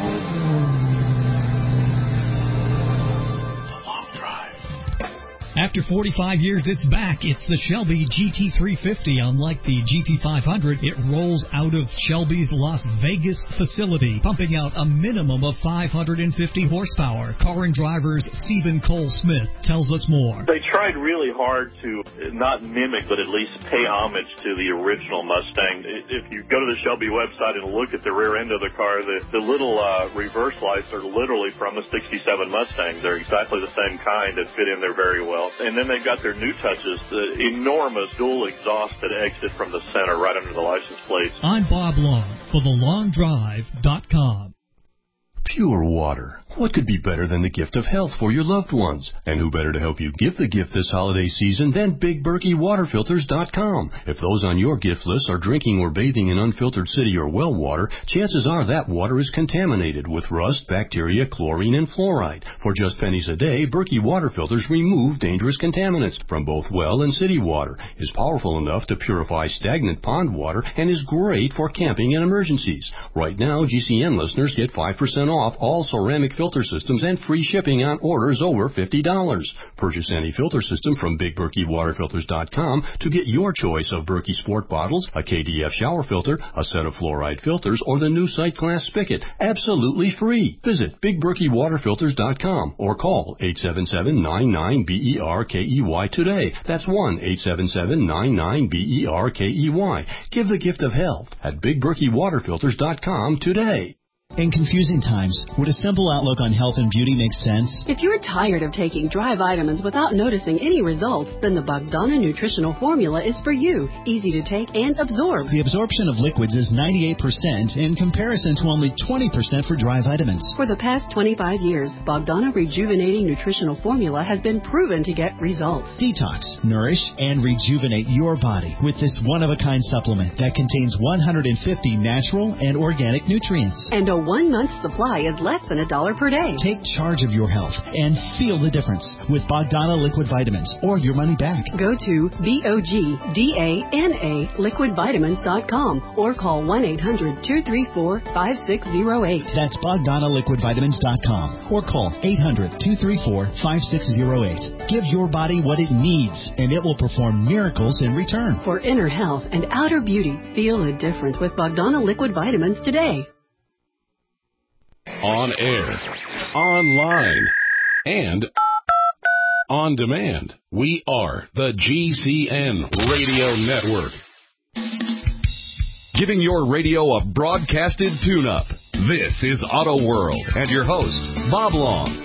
After After forty-five years, it's back. It's the Shelby G T three fifty. Unlike the G T five hundred, it rolls out of Shelby's Las Vegas facility, pumping out a minimum of five hundred fifty horsepower. Car and Driver's Stephen Cole Smith tells us more. They tried really hard to not mimic, but at least pay homage to the original Mustang. If you go to the Shelby website and look at the rear end of the car, the, the little uh, reverse lights are literally from the sixty-seven Mustang. They're exactly the same kind and fit in there very well. And then they've got their new touches, the enormous dual exhaust that exit from the center right under the license plate. I'm Bob Long for the long drive dot com. Pure water. What could be better than the gift of health for your loved ones? And who better to help you give the gift this holiday season than Big Berkey Water Filters dot com? If those on your gift list are drinking or bathing in unfiltered city or well water, chances are that water is contaminated with rust, bacteria, chlorine, and fluoride. For just pennies a day, Berkey Water Filters remove dangerous contaminants from both well and city water, is powerful enough to purify stagnant pond water, and is great for camping and emergencies. Right now, G C N listeners get five percent off all ceramic filters filter systems and free shipping on orders over fifty dollars. Purchase any filter system from Big Berkey Water Filters dot com to get your choice of Berkey Sport bottles, a K D F shower filter, a set of fluoride filters, or the new Sight Glass spigot, absolutely free. Visit Big Berkey Water Filters dot com or call eight seven seven, nine nine, B E R K E Y today. That's one eight seven seven, nine nine, B E R K E Y. Give the gift of health at Big Berkey Water Filters dot com today. In confusing times, would a simple outlook on health and beauty make sense? If you're tired of taking dry vitamins without noticing any results, then the Bogdana Nutritional Formula is for you. Easy to take and absorb. The absorption of liquids is ninety-eight percent in comparison to only twenty percent for dry vitamins. For the past twenty-five years, Bogdana Rejuvenating Nutritional Formula has been proven to get results. Detox, nourish, and rejuvenate your body with this one-of-a-kind supplement that contains one hundred fifty natural and organic nutrients. And a one-month supply is less than a dollar per day. Take charge of your health and feel the difference with Bogdana Liquid Vitamins or your money back. Go to B O G D A N A liquid vitamins dot com or call one eight hundred, two three four, five six zero eight. That's Bogdana Liquid Vitamins dot com or call eight hundred, two three four, five six zero eight. Give your body what it needs and it will perform miracles in return. For inner health and outer beauty, feel the difference with Bogdana Liquid Vitamins today. On air, online, and on demand. We are the G C N Radio Network. Giving your radio a broadcasted tune-up. This is Auto World and your host, Bob Long.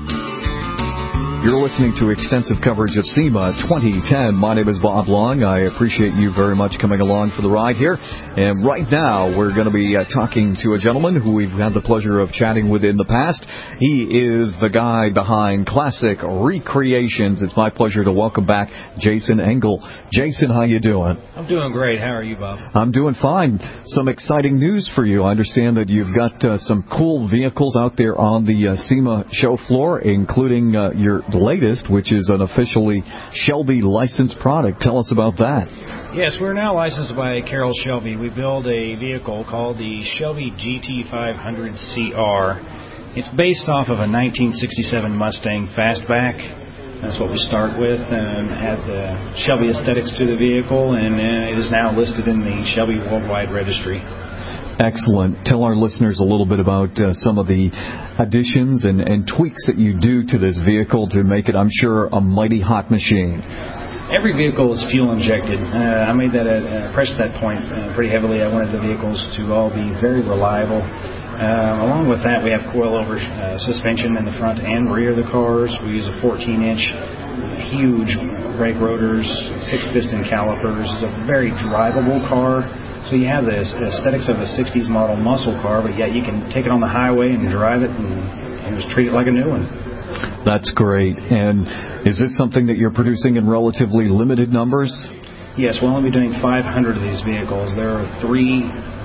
You're listening to extensive coverage of SEMA twenty ten. My name is Bob Long. I appreciate you very much coming along for the ride here. And right now, we're going to be uh, talking to a gentleman who we've had the pleasure of chatting with in the past. He is the guy behind Classic Recreations. It's my pleasure to welcome back Jason Engel. Jason, how you doing? I'm doing great. How are you, Bob? I'm doing fine. Some exciting news for you. I understand that you've got uh, some cool vehicles out there on the uh, SEMA show floor, including uh, your latest, which is an officially Shelby licensed product. Tell us about that. Yes, we're now licensed by Carroll Shelby. We build a vehicle called the Shelby G T five hundred C R. It's based off of a nineteen sixty-seven Mustang Fastback. That's what we start with, and add the Shelby aesthetics to the vehicle, and uh, it is now listed in the Shelby Worldwide Registry. Excellent. Tell our listeners a little bit about uh, some of the additions and, and tweaks that you do to this vehicle to make it, I'm sure, a mighty hot machine. Every vehicle is fuel injected. Uh, I made that, uh, pressed that point uh, pretty heavily. I wanted the vehicles to all be very reliable. Uh, along with that, we have coilover uh, suspension in the front and rear of the cars. We use a fourteen inch huge brake rotors, six piston calipers. It's a very drivable car. So you have the aesthetics of a sixties model muscle car, but yet you can take it on the highway and drive it and, and just treat it like a new one. That's great. And is this something that you're producing in relatively limited numbers? Yes, we'll only be doing five hundred of these vehicles. There are three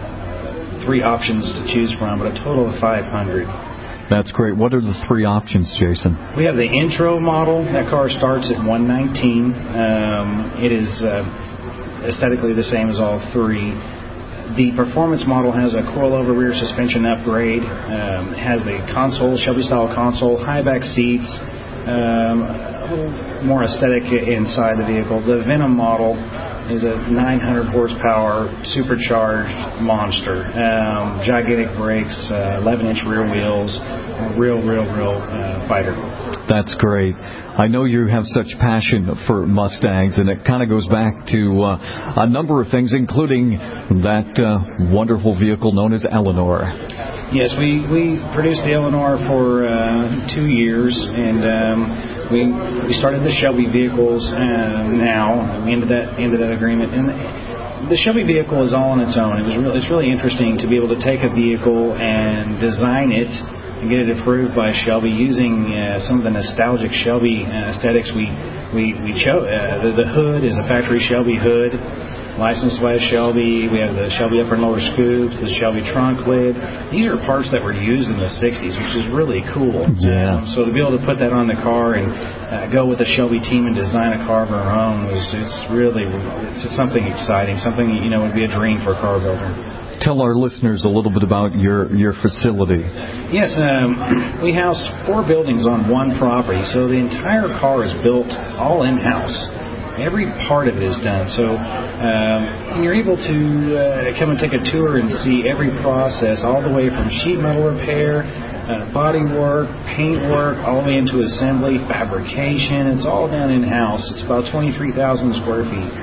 three options to choose from, but a total of five hundred. That's great. What are the three options, Jason? We have the intro model. That car starts at one nineteen. Um, it is uh, aesthetically the same as all three. The performance model has a coilover rear suspension upgrade, um, has the console, Shelby-style console, high back seats, um, a little more aesthetic inside the vehicle. The Venom model is a nine hundred horsepower supercharged monster. Um, gigantic brakes, uh, eleven inch rear wheels, real, real, real uh, fighter. That's great. I know you have such passion for Mustangs, and it kind of goes back to uh, a number of things, including that uh, wonderful vehicle known as Eleanor. Yes, we, we produced the Eleanor for uh, two years, and um, we we started the Shelby vehicles uh, now. We ended that ended that agreement, and the Shelby vehicle is all on its own. It was really, it's really interesting to be able to take a vehicle and design it and get it approved by Shelby using uh, some of the nostalgic Shelby uh, aesthetics. We we we chose uh, the, the hood is a factory Shelby hood. Licensed by Shelby. We have the Shelby upper and lower scoops, the Shelby trunk lid. These are parts that were used in the sixties, which is really cool. Yeah. Um, so to be able to put that on the car and uh, go with the Shelby team and design a car of our own was it's really it's something exciting, something you know would be a dream for a car builder. Tell our listeners a little bit about your, your facility. Yes, um, we house four buildings on one property, so the entire car is built all in-house. Every part of it is done. So um, you're able to uh, come and take a tour and see every process, all the way from sheet metal repair, uh, body work, paint work, all the way into assembly, fabrication. It's all done in-house. It's about twenty-three thousand square feet.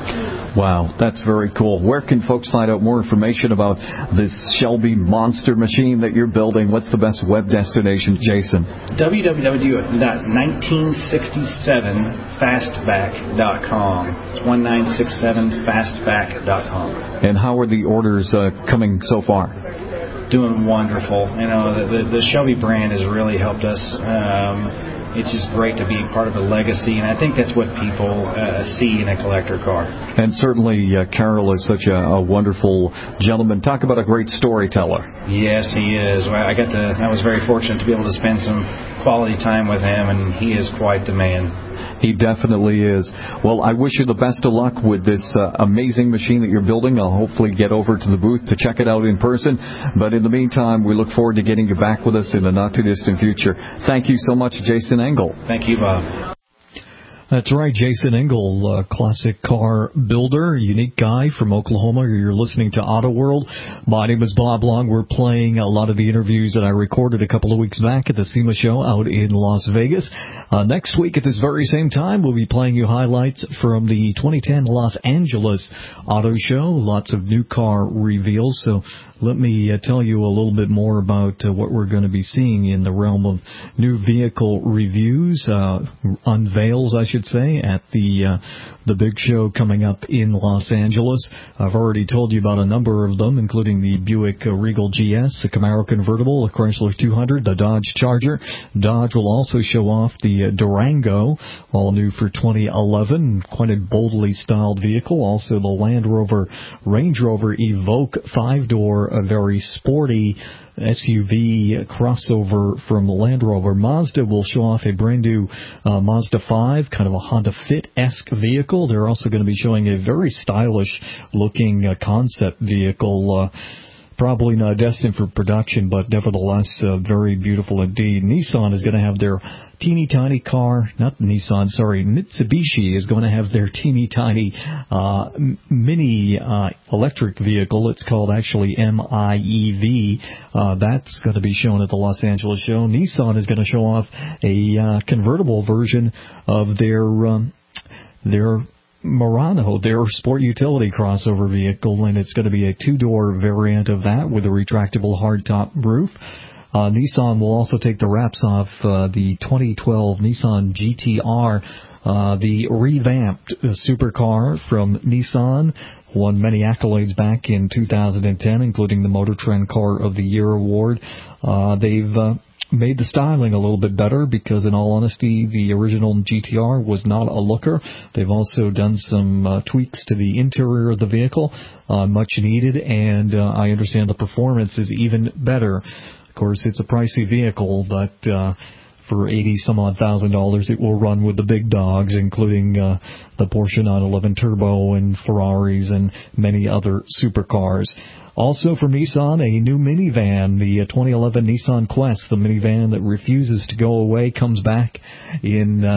Wow, that's very cool. Where can folks find out more information about this Shelby monster machine that you're building? What's the best web destination, Jason? w w w dot nineteen sixty-seven fastback dot com. It's nineteen sixty-seven fastback dot com. And how are the orders uh, coming so far? Doing wonderful. You know, the, the, the Shelby brand has really helped us. Um, It's just great to be part of a legacy, and I think that's what people uh, see in a collector car. And certainly uh, Carroll is such a, a wonderful gentleman. Talk about a great storyteller. Yes, he is. Well, I got to. I was very fortunate to be able to spend some quality time with him, and he is quite the man. He definitely is. Well, I wish you the best of luck with this uh, amazing machine that you're building. I'll hopefully get over to the booth to check it out in person. But in the meantime, we look forward to getting you back with us in the not-too-distant future. Thank you so much, Jason Engel. Thank you, Bob. That's right, Jason Engel, uh, classic car builder, unique guy from Oklahoma. You're listening to Auto World. My name is Bob Long. We're playing a lot of the interviews that I recorded a couple of weeks back at the SEMA show out in Las Vegas. Uh, next week at this very same time, we'll be playing you highlights from the twenty ten Los Angeles Auto Show. Lots of new car reveals, so let me uh, tell you a little bit more about uh, what we're going to be seeing in the realm of new vehicle reviews, uh, unveils, I should say, at the uh, the big show coming up in Los Angeles. I've already told you about a number of them, including the Buick uh, Regal G S, the Camaro convertible, the Chrysler two hundred, the Dodge Charger. Dodge will also show off the uh, Durango, all new for twenty eleven, quite a boldly styled vehicle. Also the Land Rover Range Rover Evoque five-door, a very sporty S U V crossover from the Land Rover. Mazda will show off a brand new uh, Mazda five, kind of a Honda Fit-esque vehicle. They're also going to be showing a very stylish looking uh, concept vehicle, uh, probably not destined for production, but nevertheless uh, very beautiful indeed. Nissan is going to have their teeny tiny car, not Nissan, sorry, Mitsubishi is going to have their teeny tiny uh, mini uh, electric vehicle. It's called actually M I E V. Uh, that's going to be shown at the Los Angeles show. Nissan is going to show off a uh, convertible version of their um, their Murano, their sport utility crossover vehicle, and it's going to be a two-door variant of that with a retractable hardtop roof. Uh, Nissan will also take the wraps off uh, the twenty twelve Nissan G T R, uh, the revamped uh, supercar from Nissan. Won many accolades back in two thousand ten, including the Motor Trend Car of the Year award. Uh, they've uh, made the styling a little bit better because, in all honesty, the original G T R was not a looker. They've also done some uh, tweaks to the interior of the vehicle, uh, much needed, and uh, I understand the performance is even better. Of course, it's a pricey vehicle, but uh, for eighty some odd thousand dollars, it will run with the big dogs, including uh, the Porsche nine eleven Turbo and Ferraris and many other supercars. Also from Nissan, a new minivan, the twenty eleven Nissan Quest, the minivan that refuses to go away, comes back in uh,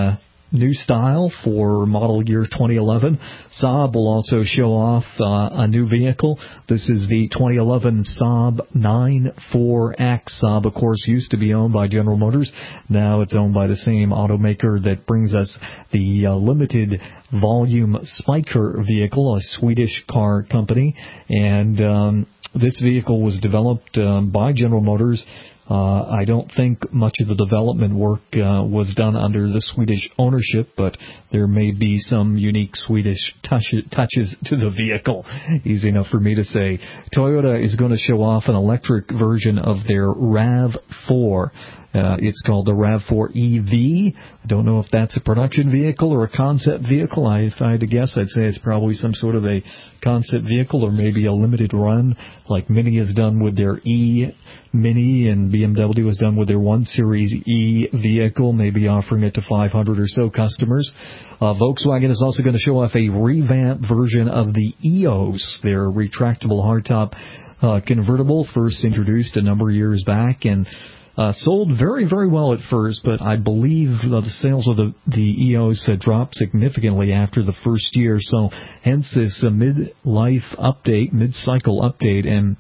new style for model year twenty eleven. Saab will also show off uh, a new vehicle. This is the twenty eleven Saab nine four X. Saab, of course, used to be owned by General Motors. Now it's owned by the same automaker that brings us the uh, limited volume Spyker vehicle, a Swedish car company. And um, this vehicle was developed um, by General Motors. Uh, I don't think much of the development work uh, was done under the Swedish ownership, but there may be some unique Swedish touch- touches to the vehicle. Easy enough for me to say. Toyota is going to show off an electric version of their RAV four. Uh, it's called the RAV four E V. I don't know if that's a production vehicle or a concept vehicle. I, if I had to guess, I'd say it's probably some sort of a concept vehicle or maybe a limited run like Mini has done with their E Mini and B M W has done with their one Series E vehicle, maybe offering it to five hundred or so customers. Uh, Volkswagen is also going to show off a revamped version of the E O S, their retractable hardtop uh, convertible, first introduced a number of years back and Uh, sold very, very well at first, but I believe uh, the sales of the, the E O S had dropped significantly after the first year, so hence this uh, mid-life update, mid-cycle update, and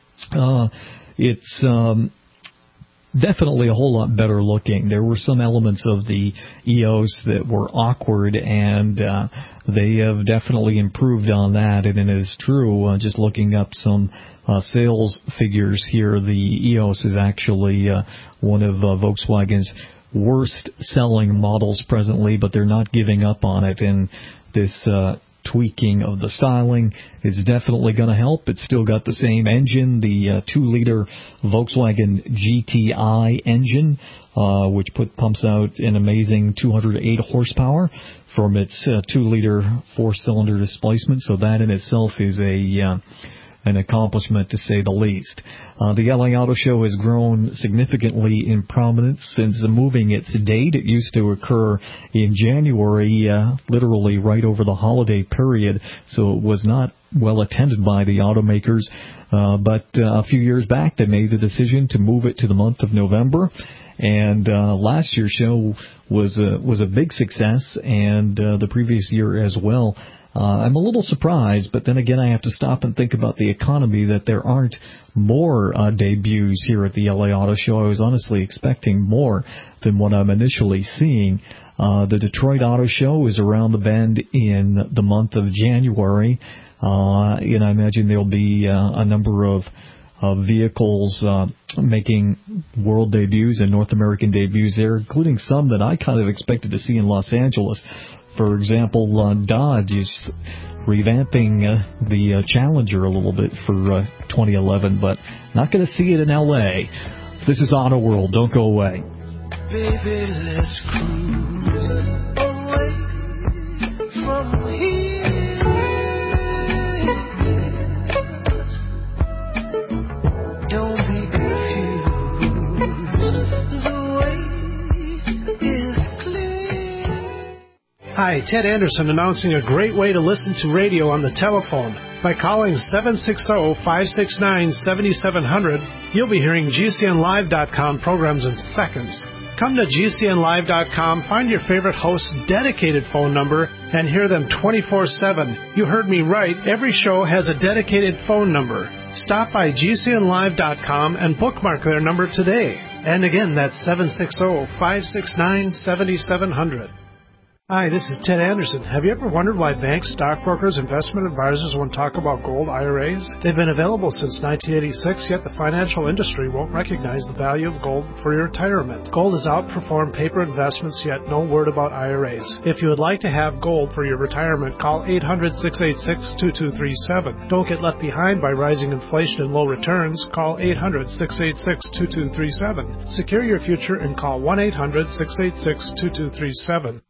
uh, it's um, definitely a whole lot better looking. There were some elements of the E O S that were awkward, and uh, they have definitely improved on that, and it is true, uh, just looking up some Uh, sales figures here, the E O S is actually uh, one of uh, Volkswagen's worst-selling models presently, but they're not giving up on it, and this uh, tweaking of the styling is definitely going to help. It's still got the same engine, the uh, two-liter Volkswagen G T I engine, uh, which put pumps out an amazing two hundred eight horsepower from its uh, two-liter four-cylinder displacement, so that in itself is a uh, an accomplishment, to say the least. Uh, the L A Auto Show has grown significantly in prominence since moving its date. It used to occur in January, uh, literally right over the holiday period, so it was not well attended by the automakers. Uh, but uh, a few years back, they made the decision to move it to the month of November. And uh, last year's show was a, was a big success, and uh, the previous year as well. Uh, I'm a little surprised, but then again, I have to stop and think about the economy that there aren't more uh, debuts here at the L A Auto Show. I was honestly expecting more than what I'm initially seeing. Uh, the Detroit Auto Show is around the bend in the month of January, uh, and I imagine there'll be uh, a number of of vehicles uh, making world debuts and North American debuts there, including some that I kind of expected to see in Los Angeles. For example, uh, Dodge is revamping uh, the uh, Challenger a little bit for uh, twenty eleven, but not going to see it in L A. This is Auto World. Don't go away. Baby, let's cruise away from here. Don't be confused. The way is clear. Hi, Ted Anderson announcing a great way to listen to radio on the telephone. By calling seven six zero, five six nine, seven seven zero zero, you'll be hearing G C N live dot com programs in seconds. Come to G C N live dot com, find your favorite host's dedicated phone number, and hear them twenty-four seven. You heard me right. Every show has a dedicated phone number. Stop by G C N live dot com and bookmark their number today. And again, that's seven six zero, five six nine, seven seven zero zero. Hi, this is Ted Anderson. Have you ever wondered why banks, stockbrokers, investment advisors won't talk about gold I R As? They've been available since nineteen eighty-six, yet the financial industry won't recognize the value of gold for your retirement. Gold has outperformed paper investments, yet no word about I R As. If you would like to have gold for your retirement, call eight hundred, six eight six, two two three seven. Don't get left behind by rising inflation and low returns. Call eight hundred, six eight six, two two three seven. Secure your future and call one eight hundred, six eight six, two two three seven.